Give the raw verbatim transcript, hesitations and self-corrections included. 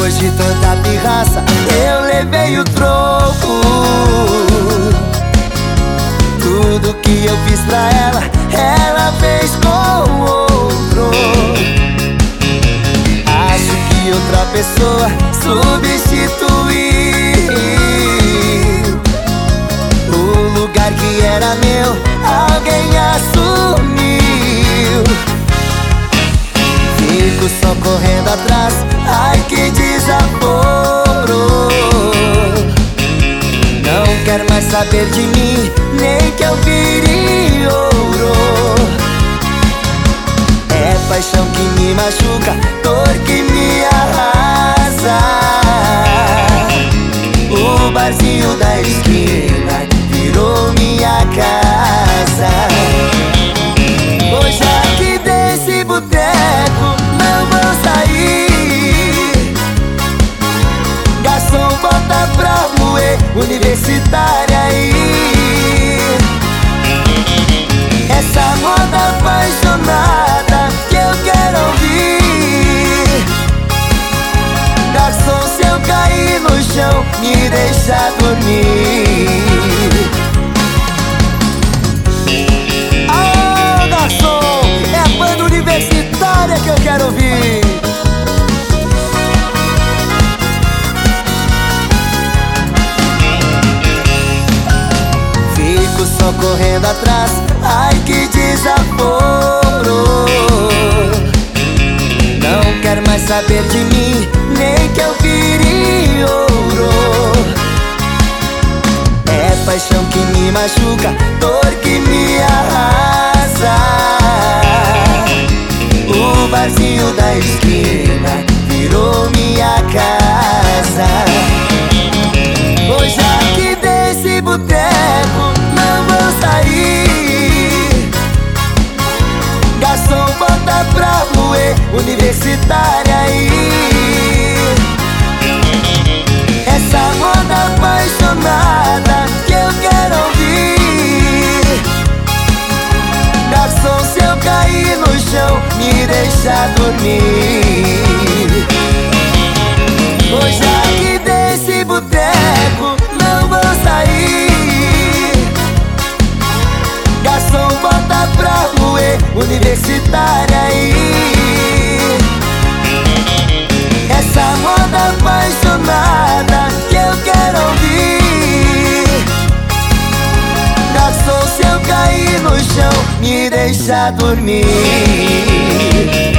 Depois de tanta pirraça, eu levei o troco. Tudo que eu fiz pra ela, ela fez com outro. Acho que outra pessoa substituiu o lugar que era meu, alguém assumiu. Fico só correndo atrás, ai que desaforo. Não quer mais saber de mim, nem que eu vire ouro. É paixão que me machuca, dor que me arrasa. O barzinho da esquina virou minha casa. Hoje aqui desse boteco não vou sair. Garçom, bota pra moer, universitária aí. Essa moda apaixonada que eu quero ouvir. Garçom, se eu cair no chão, me deixa dormir. Ah, garçom, é a banda universitária que eu quero ouvir. Fico só correndo atrás, ai que desaforo. Não quer mais saber de mim, nem que eu vire ouro. É paixão que me machuca, dor que me arrasa. O barzinho da esquina virou minha casa. Hoje aqui desse boteco não vou sair. Garçom, bota pra moer, universitária aí. Essa moda apaixonada que eu quero ouvir. Garçom, se eu cair no chão, me deixa dormir. Hoje aqui desse boteco não vou sair. Garçom, bota pra moer, universitária aí. Essa moda apaixonada que eu quero ouvir. Garçom, se eu cair no chão, me deixa dormir.